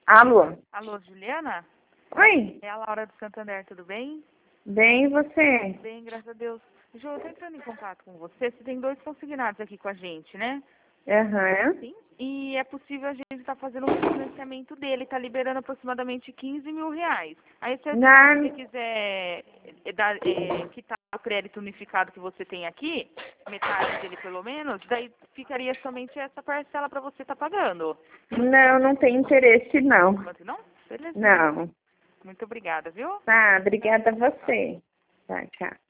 Alô? Alô, Juliana? Oi? É a Laura do Santander, tudo bem? Bem, e você? Bem, graças a Deus. Ju, eu tô entrando em contato com você. Você tem 2 consignados aqui com a gente, né? Aham. Sim. E é possível a gente estar fazendo um financiamento dele, tá liberando aproximadamente 15 mil reais. Aí se Não, você quiser quitar o crédito unificado que você tem aqui, metade dele pelo menos, daí ficaria somente essa parcela para você estar pagando. não tem interesse, não. Quanto não? Beleza. Não. Muito obrigada, viu? Tá, obrigada a você. Tá, tchau.